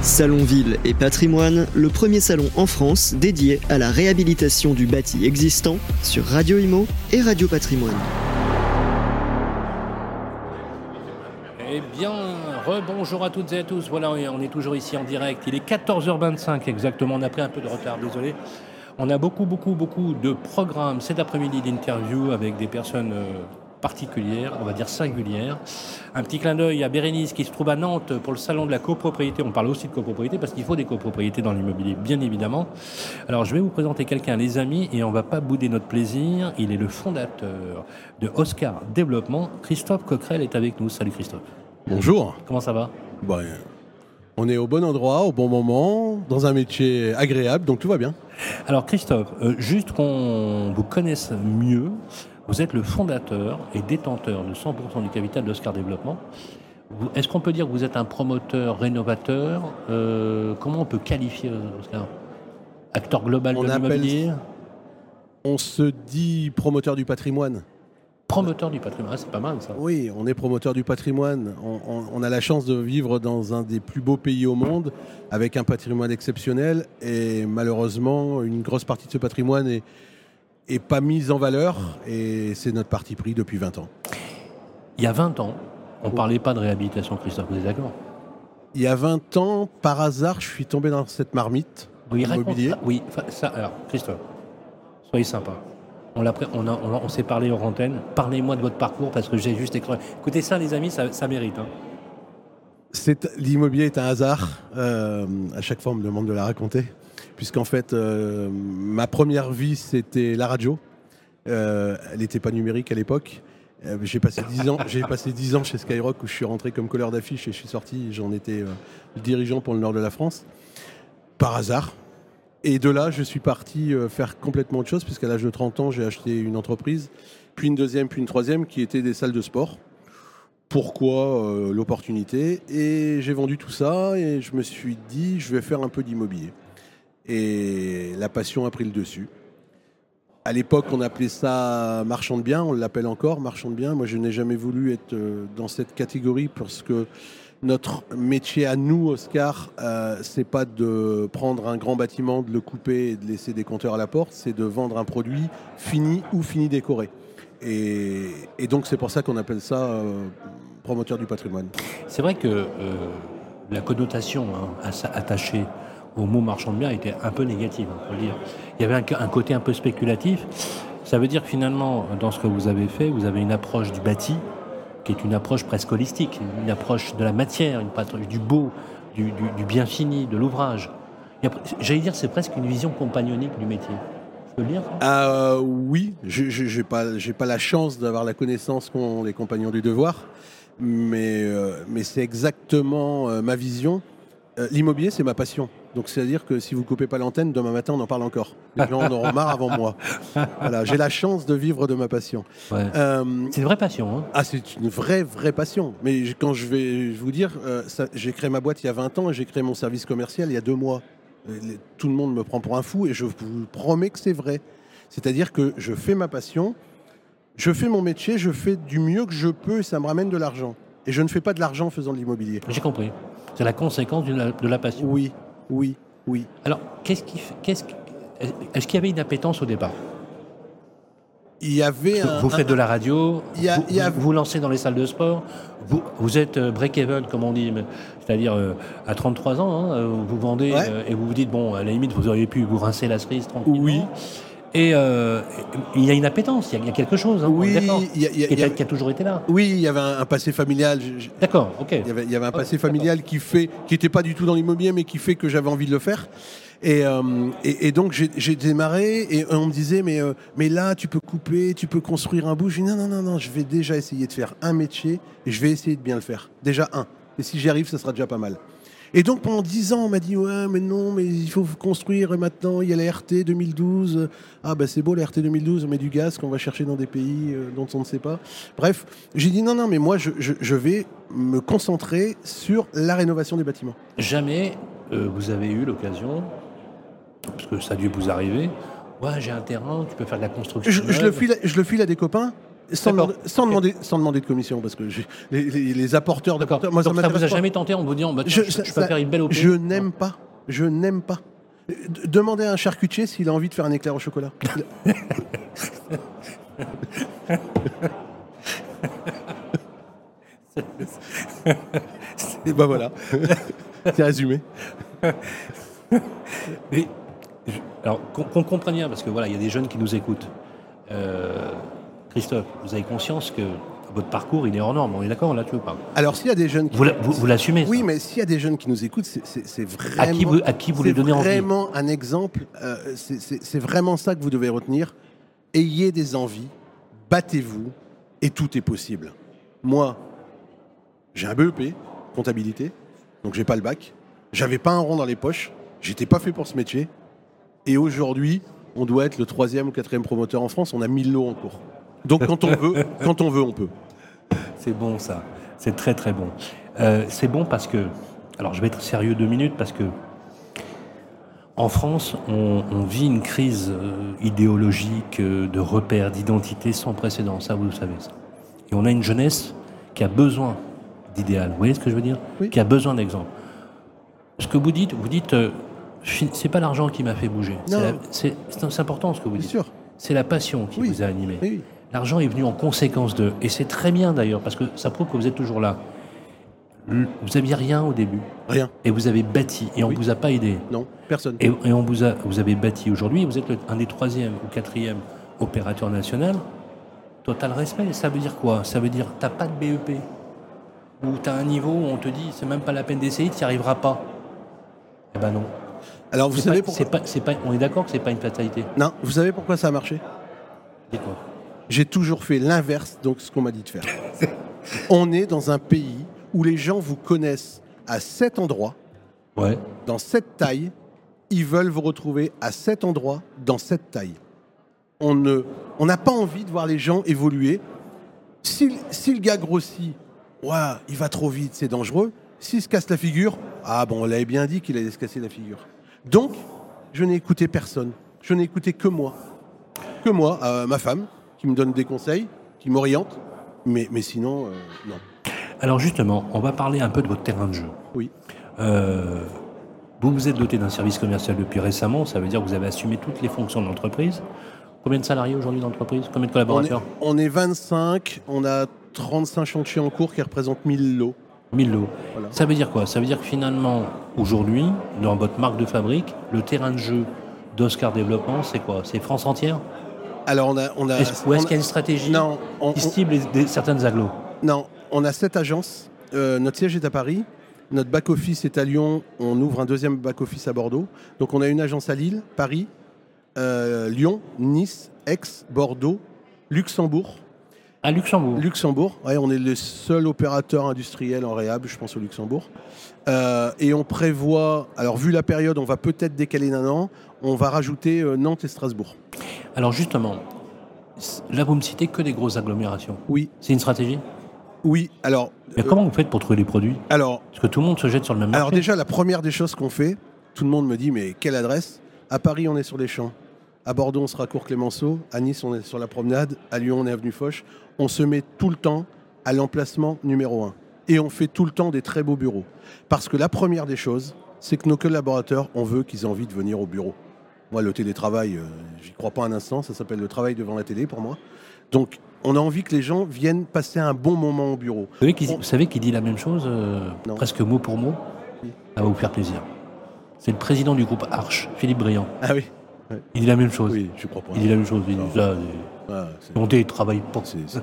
Salon Ville et Patrimoine, le premier salon en France dédié à la réhabilitation du bâti existant sur Radio Imo et Radio Patrimoine. Eh bien, rebonjour à toutes et à tous. Voilà, on est toujours ici en direct. Il est 14h25 exactement. On a pris un peu de retard, désolé. On a beaucoup de programmes cet après-midi d'interviews avec des personnes particulières, on va dire singulières. Un petit clin d'œil à Bérénice qui se trouve à Nantes pour le salon de la copropriété. On parle aussi de copropriété parce qu'il faut des copropriétés dans l'immobilier, bien évidemment. Alors, je vais vous présenter quelqu'un, les amis, et on ne va pas bouder notre plaisir. Il est le fondateur de Oscar Développement. Christophe Coquerel est avec nous. Salut Christophe. Bonjour. Comment ça va ? On est au bon endroit, au bon moment, dans un métier agréable, donc tout va bien. Alors Christophe, juste qu'on vous connaisse mieux, vous êtes le fondateur et détenteur de 100% du capital d'Oscar Développement. Est-ce qu'on peut dire que vous êtes un promoteur, rénovateur ? Comment on peut qualifier Oscar ? Acteur global de l'immobilier ? On se dit promoteur du patrimoine. Promoteur du patrimoine, c'est pas mal ça. Oui, on est promoteur du patrimoine. On a la chance de vivre dans un des plus beaux pays au monde, avec un patrimoine exceptionnel. Et malheureusement, une grosse partie de ce patrimoine est pas mise en valeur. Et c'est notre parti pris depuis 20 ans. Il y a 20 ans, on ne parlait pas de réhabilitation, Christophe, vous êtes d'accord ? Il y a 20 ans, par hasard, je suis tombé dans cette marmite immobilier. Oui, ça, alors Christophe, soyez sympa. On s'est parlé hors antenne. Parlez-moi de votre parcours parce que j'ai juste écrit. Écoutez ça, les amis, ça mérite. Hein. L'immobilier est un hasard. À chaque fois, on me demande de la raconter. Puisqu'en fait, ma première vie, c'était la radio. Elle n'était pas numérique à l'époque. J'ai passé 10 ans chez Skyrock où je suis rentré comme colleur d'affiches et je suis sorti. J'en étais le dirigeant pour le nord de la France. Par hasard. Et de là, je suis parti faire complètement autre chose, puisqu'à l'âge de 30 ans, j'ai acheté une entreprise, puis une deuxième, puis une troisième, qui étaient des salles de sport. Pourquoi l'opportunité ? Et j'ai vendu tout ça, et je me suis dit, je vais faire un peu d'immobilier. Et la passion a pris le dessus. À l'époque, on appelait ça marchand de biens, on l'appelle encore marchand de biens. Moi, je n'ai jamais voulu être dans cette catégorie, parce que notre métier à nous, Oscar, c'est pas de prendre un grand bâtiment, de le couper et de laisser des compteurs à la porte, c'est de vendre un produit fini ou fini décoré. Et donc c'est pour ça qu'on appelle ça promoteur du patrimoine. C'est vrai que la connotation attachée au mot marchand de biens était un peu négative, on peut le dire. Il y avait un côté un peu spéculatif. Ça veut dire que finalement, dans ce que vous avez fait, vous avez une approche du bâti qui est une approche presque holistique, une approche de la matière, une approche du beau, du bien fini, de l'ouvrage. J'allais dire, c'est presque une vision compagnonique du métier. Je peux le dire ? Oui, j'ai pas la chance d'avoir la connaissance qu'ont les compagnons du devoir, mais c'est exactement ma vision. L'immobilier, c'est ma passion. Donc, c'est-à-dire que si vous ne coupez pas l'antenne, demain matin, on en parle encore. Les gens en auront marre avant moi. Voilà, j'ai la chance de vivre de ma passion. Ouais. C'est une vraie passion. Hein. Ah, c'est une vraie passion. Mais quand je vais vous dire, j'ai créé ma boîte il y a 20 ans et j'ai créé mon service commercial il y a 2 mois. Tout le monde me prend pour un fou et je vous promets que c'est vrai. C'est-à-dire que je fais ma passion, je fais mon métier, je fais du mieux que je peux et ça me ramène de l'argent. Et je ne fais pas de l'argent en faisant de l'immobilier. J'ai compris. C'est la conséquence de la passion. Oui. Alors, est-ce qu'il y avait une appétence au départ ? Il y avait vous faites de la radio, vous lancez dans les salles de sport, vous êtes break-even, comme on dit, c'est-à-dire à 33 ans, vous vendez et vous vous dites, bon, à la limite, vous auriez pu vous rincer la cerise tranquillement. Oui. Et il y a une appétence, il y a quelque chose qui a toujours été là. Oui, il y avait un passé familial. D'accord, ok. Il y avait un passé familial qui n'était pas du tout dans l'immobilier, mais qui fait que j'avais envie de le faire. Et donc j'ai démarré et on me disait mais là tu peux couper, tu peux construire un bout. Je dis non, je vais déjà essayer de faire un métier et je vais essayer de bien le faire. Déjà un. Et si j'y arrive, ça sera déjà pas mal. Et donc pendant 10 ans, on m'a dit ouais mais non, mais il faut construire maintenant, il y a la RT 2012. Ah bah c'est beau la RT 2012, on met du gaz qu'on va chercher dans des pays dont on ne sait pas. Bref, j'ai dit non mais moi je vais me concentrer sur la rénovation des bâtiments. Jamais vous avez eu l'occasion, parce que ça a dû vous arriver, ouais j'ai un terrain, tu peux faire de la construction. Je le file à des copains. sans demander de commission, parce que les apporteurs D'accord. d'apporteurs, moi, Donc ça m'intéresse vous a pas. jamais tenté en vous disant je peux faire une belle OP? Je n'aime pas. Demandez à un charcutier s'il a envie de faire un éclair au chocolat. Et ben voilà, c'est résumé. Mais, alors qu'on comprenne bien, parce que voilà, il y a des jeunes qui nous écoutent. Christophe, vous avez conscience que votre parcours, il est hors norme, on est d'accord là-dessus ou pas? Alors s'il y a des jeunes qui... Vous l'assumez? Oui, mais s'il y a des jeunes qui nous écoutent, c'est vraiment... À qui vous les donnez envie? C'est vraiment un exemple, c'est vraiment ça que vous devez retenir. Ayez des envies, battez-vous, et tout est possible. Moi, j'ai un BEP, comptabilité, donc j'ai pas le bac. J'avais pas un rond dans les poches, j'étais pas fait pour ce métier. Et aujourd'hui, on doit être le 3e ou 4e promoteur en France, on a 1000 lots en cours. Donc quand on veut, on peut. C'est bon ça, c'est très très bon. C'est bon parce que, alors je vais être sérieux 2 minutes, parce que en France, on vit une crise idéologique, de repères, d'identité sans précédent, ça vous le savez ça. Et on a une jeunesse qui a besoin d'idéal, vous voyez ce que je veux dire? Oui. Qui a besoin d'exemples. Ce que vous dites, c'est pas l'argent qui m'a fait bouger. C'est important ce que vous dites. Bien sûr. C'est la passion qui vous a animé. Oui. L'argent est venu en conséquence d'eux. Et c'est très bien d'ailleurs, parce que ça prouve que vous êtes toujours là. Vous n'aviez rien au début. Rien. Et vous avez bâti. Et on ne vous a pas aidé. Non, personne. Et vous avez bâti aujourd'hui. Vous êtes un des 3e ou 4e opérateurs nationaux. Total respect. Ça veut dire quoi? Ça veut dire tu n'as pas de BEP. Ou tu as un niveau où on te dit c'est même pas la peine d'essayer, tu n'y arriveras pas. Eh ben non. Alors vous savez pourquoi... on est d'accord que c'est pas une fatalité? Non, vous savez pourquoi ça a marché? Dites-moi. J'ai toujours fait l'inverse de ce qu'on m'a dit de faire. On est dans un pays où les gens vous connaissent à cet endroit, dans cette taille, ils veulent vous retrouver à cet endroit, dans cette taille. On n'a pas envie de voir les gens évoluer. Si le gars grossit, il va trop vite, c'est dangereux. S'il se casse la figure, on l'avait bien dit qu'il allait se casser la figure. Donc, je n'ai écouté personne. Je n'ai écouté que moi. Que moi, ma femme, qui me donne des conseils, qui m'oriente. Mais sinon, non. Alors justement, on va parler un peu de votre terrain de jeu. Oui. Vous vous êtes doté d'un service commercial depuis récemment, ça veut dire que vous avez assumé toutes les fonctions de l'entreprise. Combien de salariés aujourd'hui dans l'entreprise? Combien de collaborateurs? On est 25, on a 35 chantiers en cours qui représentent 1000 lots. 1000 lots. Voilà. Ça veut dire quoi? Ça veut dire que finalement, aujourd'hui, dans votre marque de fabrique, le terrain de jeu d'Oscar Développement, c'est quoi? C'est France entière? Alors ou est-ce qu'il y a une stratégie qui cible certaines agglos? Non, on a 7 agences. Notre siège est à Paris. Notre back-office est à Lyon. On ouvre un 2e back-office à Bordeaux. Donc on a une agence à Lille, Paris, Lyon, Nice, Aix, Bordeaux, Luxembourg. À Luxembourg? Luxembourg, on est le seul opérateur industriel en réhab, je pense, au Luxembourg. Et on prévoit, alors vu la période, on va peut-être décaler d'un an, on va rajouter Nantes et Strasbourg. Alors justement, là vous me citez que des grosses agglomérations. Oui. C'est une stratégie? Oui, alors... Mais comment vous faites pour trouver les produits? Parce que tout le monde se jette sur le même marché. Alors déjà, la première des choses qu'on fait, tout le monde me dit, mais quelle adresse? À Paris, on est sur les Champs. À Bordeaux, on sera cours Clémenceau. À Nice, on est sur la promenade. À Lyon, on est avenue Foch. On se met tout le temps à l'emplacement numéro 1. Et on fait tout le temps des très beaux bureaux. Parce que la première des choses, c'est que nos collaborateurs, on veut qu'ils aient envie de venir au bureau. Moi, le télétravail, j'y crois pas un instant. Ça s'appelle le travail devant la télé pour moi. Donc, on a envie que les gens viennent passer un bon moment au bureau. Vous savez qu'il dit la même chose, presque mot pour mot? Oui. Ça va vous faire plaisir. C'est le président du groupe Arche, Philippe Briand. Ah oui. Ouais. Il dit la même chose. Oui, je crois pas. Il dit la même chose. Il dit ça. On télétravaille pas.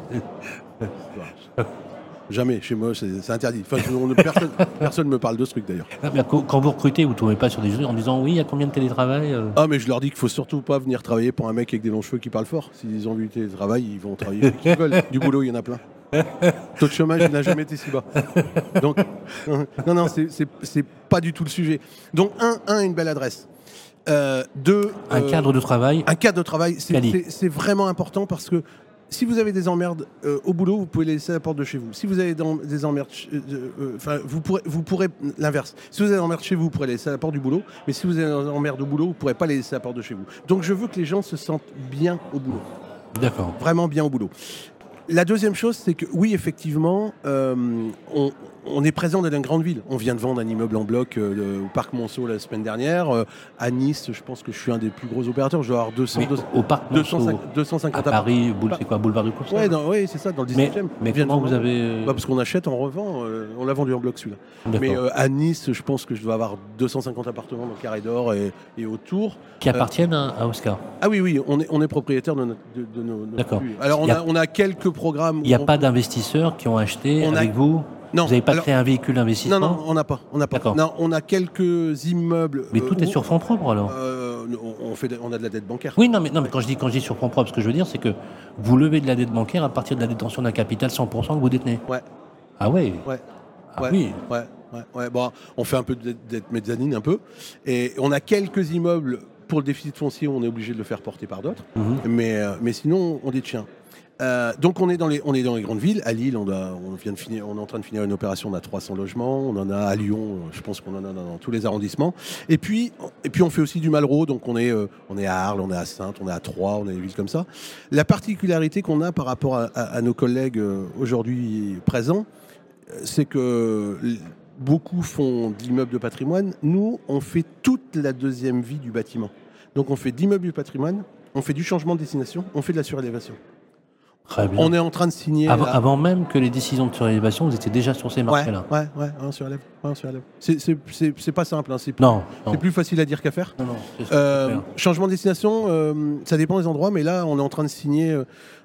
Jamais, chez moi, c'est interdit. Enfin, personne ne me parle de ce truc d'ailleurs. Quand vous recrutez, vous ne tournez pas sur des jeux en disant oui, il y a combien de télétravail? Ah, mais je leur dis qu'il ne faut surtout pas venir travailler pour un mec avec des longs cheveux qui parle fort. S'ils ont vu du télétravail, ils vont travailler ce qu'ils veulent. Du boulot, il y en a plein. Taux de chômage, il n'a jamais été si bas. Donc, non, c'est pas du tout le sujet. Donc, une belle adresse. Deux, un cadre de travail. Un cadre de travail, c'est vraiment important parce que si vous avez des emmerdes au boulot, vous pouvez les laisser à la porte de chez vous. Si vous avez des emmerdes, vous pourrez l'inverse. Si vous avez des emmerdes chez vous, vous pourrez les laisser à la porte du boulot. Mais si vous avez des emmerdes au boulot, vous ne pourrez pas les laisser à la porte de chez vous. Donc je veux que les gens se sentent bien au boulot. D'accord. Vraiment bien au boulot. La deuxième chose, c'est que oui, effectivement, on est présent dans une grande ville. On vient de vendre un immeuble en bloc au Parc Monceau la semaine dernière. À Nice, je pense que je suis un des plus gros opérateurs. Je dois avoir 200, au Parc Monceau, 250 à Paris, c'est quoi, boulevard du Courcelles? Oui, c'est ça, dans le 17e. Mais comment vous avez... Parce qu'on achète, on revend. On l'a vendu en bloc celui-là. Mais à Nice, je pense que je dois avoir 250 appartements dans le Carré d'Or et autour. Qui appartiennent à Oscar? Ah oui, on est propriétaire de nos D'accord. Alors on a quelques programmes. Il n'y a pas d'investisseurs qui ont acheté avec vous? Non. Vous n'avez pas créé un véhicule d'investissement? Non, on n'a pas. Non, on a quelques immeubles. Mais tout est sur fonds propres alors? On a de la dette bancaire. Oui, non, mais quand je dis sur fonds propres, ce que je veux dire, c'est que vous levez de la dette bancaire à partir de la détention d'un capital 100% que vous détenez. Ouais. Ah ouais. Oui. Ouais. Bon, on fait un peu de dette mezzanine, un peu. Et on a quelques immeubles. Pour le déficit foncier, on est obligé de le faire porter par d'autres. Mais sinon, on détient. Donc on est dans les grandes villes. À Lille, on est en train de finir une opération. On a 300 logements. On en a à Lyon. Je pense qu'on en a dans tous les arrondissements. Et puis on fait aussi du Malraux. Donc on est à Arles, on est à Saintes, on est à Troyes, on est des villes comme ça. La particularité qu'on a par rapport à nos collègues aujourd'hui présents, c'est que beaucoup font d'immeubles de patrimoine. Nous, on fait toute la deuxième vie du bâtiment. Donc on fait d'immeubles du patrimoine, on fait du changement de destination, on fait de la surélévation. Très bien. On est en train de signer... Avant même que les décisions de surélévation, vous étiez déjà sur ces marchés-là. Ouais, on surélève. C'est pas simple. C'est plus facile à dire qu'à faire. Non, changement de destination, ça dépend des endroits, mais là, on est en train de signer...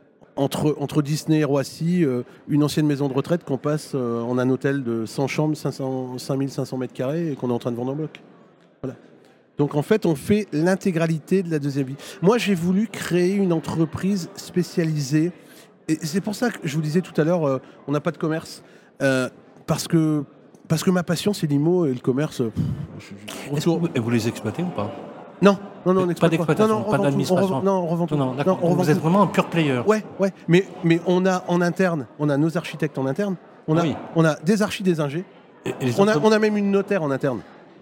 Entre Disney et Roissy, une ancienne maison de retraite qu'on passe en un hôtel de 100 chambres, 5500 mètres carrés et qu'on est en train de vendre en bloc. Voilà. Donc en fait, on fait l'intégralité de la deuxième vie. Moi, j'ai voulu créer une entreprise spécialisée. Et c'est pour ça que je vous disais tout à l'heure, on n'a pas de commerce. Parce que ma passion, c'est l'IMO et le commerce. Vous les exploitez ou pas? Non, on pas d'exploitation, pas d'administration. On revend tout. Non, vous êtes vraiment un pure player. Ouais. Mais on a en interne, on a nos architectes en interne, on a des archis, des ingés. On a même une notaire en interne.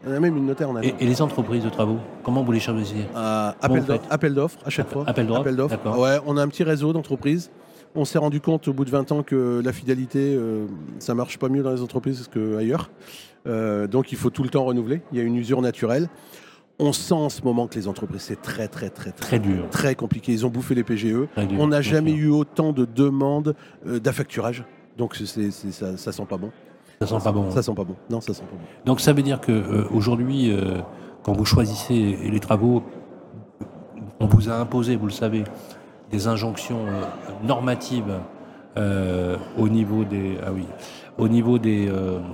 Et les entreprises de travaux, comment vous les choisissez? Appel d'offres à chaque fois. Appel d'offres. Ouais, on a un petit réseau d'entreprises. On s'est rendu compte au bout de 20 ans que la fidélité, ça marche pas mieux dans les entreprises qu'ailleurs. Donc il faut tout le temps renouveler. Il y a une usure naturelle. On sent en ce moment que les entreprises, c'est très dur. Très compliqué. Ils ont bouffé les PGE. On n'a jamais eu autant de demandes d'affacturage. Donc ça sent pas bon. Ça sent pas bon. Ça sent pas bon. Non, ça sent pas bon. Donc ça veut dire qu'aujourd'hui, quand vous choisissez les travaux, on vous a imposé, vous le savez, des injonctions normatives au niveau des... Ah oui. Au niveau des...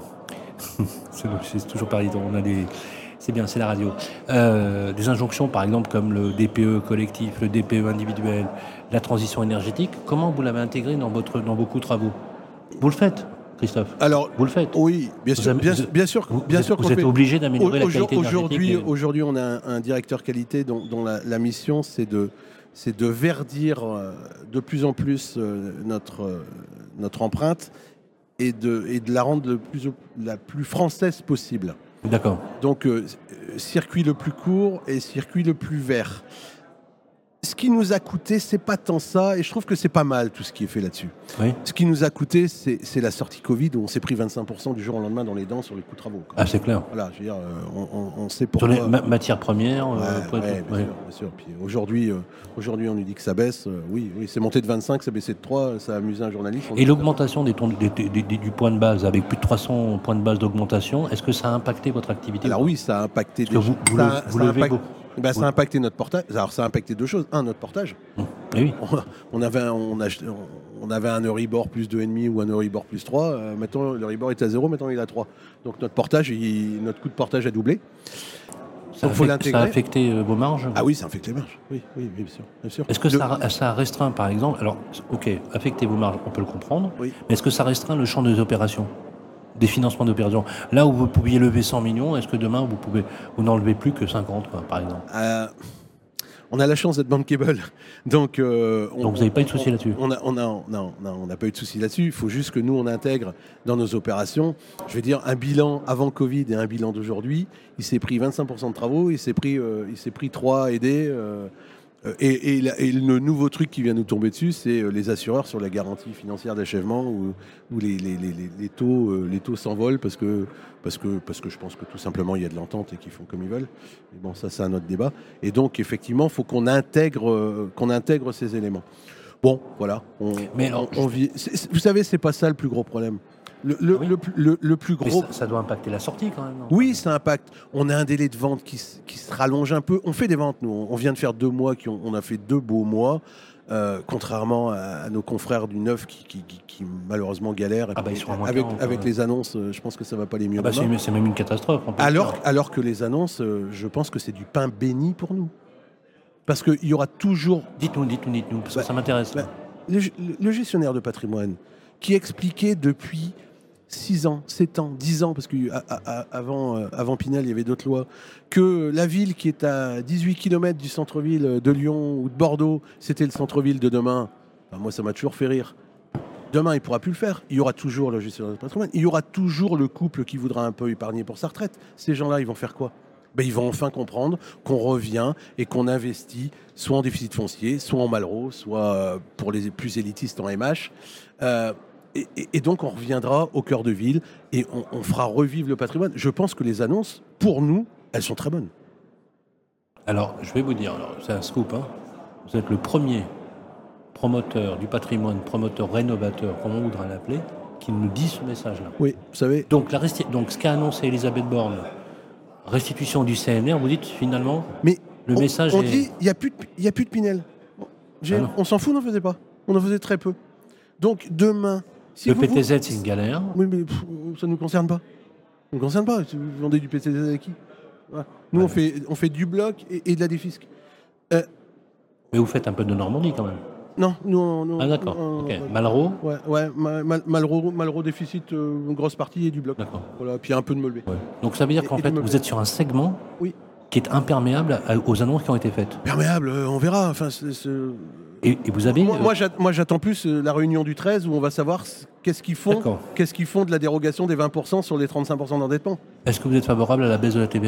c'est toujours pareil. On a des... C'est bien, c'est la radio. Des injonctions, par exemple, comme le DPE collectif, le DPE individuel, la transition énergétique. Comment vous l'avez intégré dans vos coûts de travaux? Vous le faites, Christophe? Alors, vous le faites? Oui, bien sûr. Vous êtes obligé d'améliorer la qualité énergétique. Aujourd'hui, on a un directeur qualité dont la mission, c'est de verdir de plus en plus notre empreinte et de la rendre la plus française possible. D'accord. Donc, circuit le plus court et circuit le plus vert. Ce qui nous a coûté, c'est pas tant ça, et je trouve que c'est pas mal tout ce qui est fait là-dessus. Oui. Ce qui nous a coûté, c'est la sortie Covid où on s'est pris 25% du jour au lendemain dans les dents sur les coûts de travaux. Ah, c'est clair. Voilà, je veux dire, on sait pourquoi. Sur les matières premières. Bien sûr. Puis aujourd'hui, on nous dit que ça baisse. Oui, c'est monté de 25, ça baissait de 3, ça a amusé un journaliste. Et l'augmentation du point de base, avec plus de 300 points de base d'augmentation, est-ce que ça a impacté votre activité? Alors oui, ça a impacté. Vous levez beaucoup. Ça a impacté notre portage. Alors ça a impacté deux choses. Un, notre portage. Oui. On avait un Euribor plus 2,5 ou un Euribor plus 3. Maintenant, l'Euribor est à 0, maintenant il est à 3. Donc notre coût de portage a doublé. Ça a affecté vos marges? Ah oui, ça affecte les marges. Oui, bien sûr. Est-ce que ça restreint, par exemple, alors, ok, affecter vos marges, on peut le comprendre, oui. Mais est-ce que ça restreint le champ des opérations, des financements d'opérations? Là où vous pouviez lever 100 millions, est-ce que demain, vous n'en levez plus que 50, par exemple? On a la chance d'être bankable. Donc vous n'avez pas eu de souci là-dessus? On n'a pas eu de souci là-dessus. Il faut juste que nous, on intègre dans nos opérations, je vais dire, un bilan avant Covid et un bilan d'aujourd'hui. Il s'est pris 25% de travaux, il s'est pris 3 aidés. Et le nouveau truc qui vient nous tomber dessus, c'est les assureurs sur la garantie financière d'achèvement où les taux s'envolent parce que je pense que tout simplement il y a de l'entente et qu'ils font comme ils veulent. Mais bon, ça c'est un autre débat. Et donc effectivement, il faut qu'on intègre ces éléments. Bon, voilà. Vous savez, c'est pas ça le plus gros problème. Le plus gros. Ça doit impacter la sortie quand même. Non, oui, ça impacte. On a un délai de vente qui se rallonge un peu. On fait des ventes, nous. On vient de faire 2 mois, on a fait 2 beaux mois, contrairement à nos confrères du Neuf qui malheureusement galèrent. Ils sont avec les annonces, je pense que ça va pas les mieux. C'est même une catastrophe. Alors que les annonces, je pense que c'est du pain béni pour nous. Parce qu'il y aura toujours. Dites-nous, parce que ça m'intéresse. Le gestionnaire de patrimoine qui expliquait depuis 6 ans, 7 ans, 10 ans, parce qu'avant Pinel, il y avait d'autres lois, que la ville qui est à 18 km du centre-ville de Lyon ou de Bordeaux, c'était le centre-ville de demain. Moi, ça m'a toujours fait rire. Demain, il ne pourra plus le faire. Il y aura toujours le gestionnaire de patrimoine. Il y aura toujours le couple qui voudra un peu épargner pour sa retraite. Ces gens-là, ils vont faire quoi ? Ils vont enfin comprendre qu'on revient et qu'on investit soit en déficit foncier, soit en Malraux, soit pour les plus élitistes en MH. Et donc, on reviendra au cœur de ville et on fera revivre le patrimoine. Je pense que les annonces, pour nous, elles sont très bonnes. Alors, je vais vous dire, c'est un scoop. Vous êtes le premier promoteur du patrimoine, promoteur rénovateur, comme on voudra l'appeler, qui nous dit ce message-là. Oui, vous savez. Donc, ce qu'a annoncé Elisabeth Borne, restitution du CNR, vous dites finalement, le message on dit, il n'y a plus de Pinel. On s'en fout, on n'en faisait pas. On en faisait très peu. Donc, demain... Le PTZ, c'est une galère. Oui, mais ça ne nous concerne pas. Ça ne nous concerne pas. Vous vendez du PTZ à qui ? Voilà. Nous, on fait du bloc et de la défisque. Mais vous faites un peu de Normandie quand même. Non, nous. Ah d'accord. Ok. Malraux. Ouais. Malraux déficit, une grosse partie et du bloc. D'accord. Voilà. Puis un peu de meublé. Ouais. Donc ça veut dire qu'en fait, vous êtes sur un segment. Oui. Qui est imperméable aux annonces qui ont été faites. Perméable, on verra. Enfin, Et vous avez. Moi, j'attends plus la réunion du 13 où on va savoir qu'est-ce qu'ils font de la dérogation des 20% sur les 35% d'endettement. Est-ce que vous êtes favorable à la baisse de la TVA ?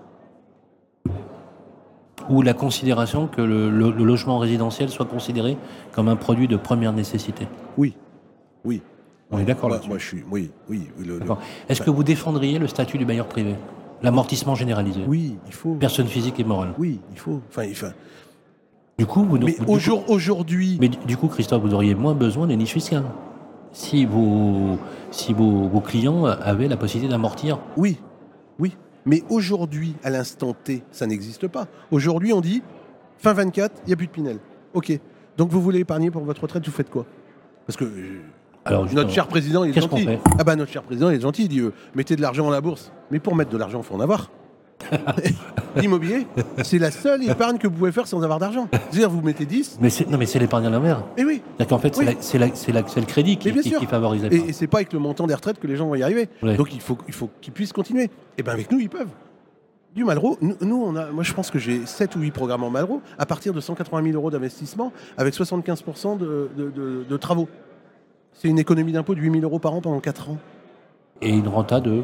Ou la considération que le logement résidentiel soit considéré comme un produit de première nécessité ? Oui. On est d'accord là-dessus. Moi, je suis. Oui. Est-ce que vous défendriez le statut du bailleur privé ? L'amortissement généralisé ? Oui, il faut. Personne physique et morale ? Oui, il faut. Du coup, aujourd'hui. Mais du coup, Christophe, vous auriez moins besoin des niches fiscales si vos clients avaient la possibilité d'amortir. Oui. Mais aujourd'hui, à l'instant T, ça n'existe pas. Aujourd'hui, on dit fin 24, il n'y a plus de Pinel. Ok. Donc vous voulez épargner pour votre retraite, vous faites quoi ? Parce que notre cher président, il est gentil. Notre cher président, il est gentil. Il dit mettez de l'argent dans la bourse. Mais pour mettre de l'argent, il faut en avoir. L'immobilier, c'est la seule épargne que vous pouvez faire sans avoir d'argent. C'est-à-dire, vous mettez 10. Mais c'est l'épargne à l'envers. Et oui. En fait, c'est le crédit qui favorise l'épargne. Et c'est pas avec le montant des retraites que les gens vont y arriver. Ouais. Donc il faut qu'ils puissent continuer. Et bien avec nous, ils peuvent. Du Malraux, moi je pense que j'ai 7 ou 8 programmes en Malraux à partir de 180 000 euros d'investissement avec 75% de travaux. C'est une économie d'impôt de 8 000 euros par an pendant 4 ans. Et une renta de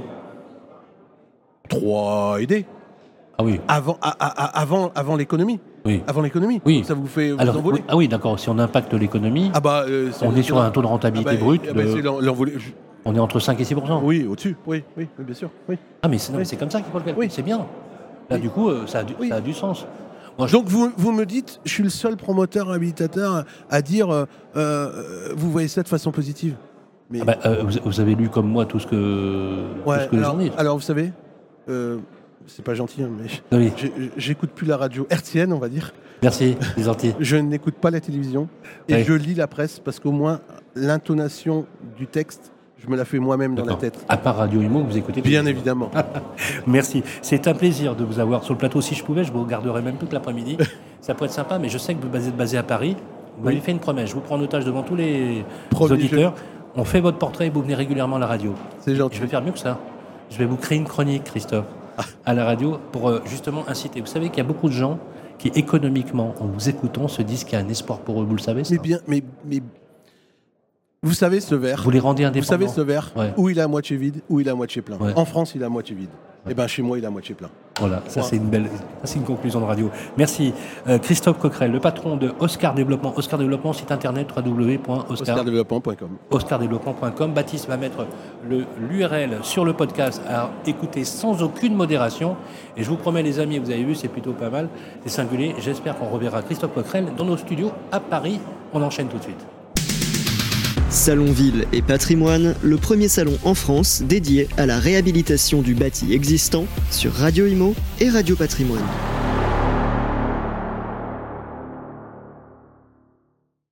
3 aidés. Ah oui. Avant l'économie. Oui. Avant l'économie. Oui. Ça vous fait vous envoler. Ah oui, d'accord. Si on impacte l'économie, on est sur un taux de rentabilité brut. C'est l'envolée. On est entre 5 et 6%. Oui, au-dessus. Oui, bien sûr. Oui. Ah mais c'est comme ça qu'il faut le calculer. Oui. C'est bien. Là, du coup, ça a du sens. Moi, donc vous me dites, je suis le seul promoteur habilitateur à dire, vous voyez ça de façon positive. Mais... vous avez lu comme moi tout ce que les gens disent. Alors vous savez, c'est pas gentil, mais j'écoute plus la radio hertzienne, on va dire. Merci, c'est gentil. Je n'écoute pas la télévision et je lis la presse parce qu'au moins l'intonation du texte, je me la fais moi-même dans la tête. À part Radio Imo, vous écoutez bien évidemment. Merci. C'est un plaisir de vous avoir sur le plateau. Si je pouvais, je vous regarderais même toute l'après-midi. Ça pourrait être sympa, mais je sais que vous êtes basé à Paris. Vous m'avez fait une promesse. Je vous prends en otage devant tous les auditeurs. On fait votre portrait et vous venez régulièrement à la radio. C'est gentil. Je vais faire mieux que ça. Je vais vous créer une chronique, Christophe, à la radio pour justement inciter. Vous savez qu'il y a beaucoup de gens qui, économiquement, en vous écoutant, se disent qu'il y a un espoir pour eux. Vous le savez, ça ? Mais vous savez ce verre. Vous les rendez indépendants. Vous savez ce verre, où il est à moitié vide, où il est à moitié plein. Ouais. En France, il est à moitié vide. Et bien chez moi, il est à moitié plein. Voilà, ça c'est une conclusion de radio. Merci Christophe Coquerel, le patron de Oscar Développement. Oscar Développement, site internet www.oscardéveloppement.com. oscardéveloppement.com. Baptiste va mettre l'URL sur le podcast à écouter sans aucune modération. Et je vous promets les amis, vous avez vu, c'est plutôt pas mal, c'est singulier. J'espère qu'on reverra Christophe Coquerel dans nos studios à Paris. On enchaîne tout de suite. Salon Ville et Patrimoine, le premier salon en France dédié à la réhabilitation du bâti existant sur Radio Imo et Radio Patrimoine.